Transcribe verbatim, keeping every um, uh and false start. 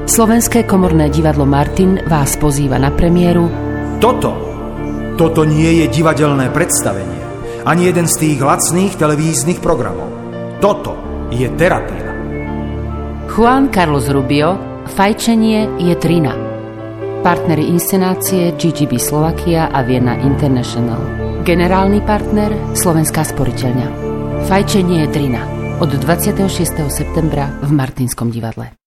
Slovenské komorné divadlo Martin vás pozýva na premiéru. Toto, toto nie je divadelné predstavenie, ani jeden z tých lacných televíznych programov. Toto je terapia. Juan Carlos Rubio, Fajčenie je drina. Partneri inscenácie gé gé bé Slovakia a Vienna International. Generálny partner Slovenská sporiteľňa. Fajčenie je drina od dvadsiateho šiesteho septembra v Martinskom divadle.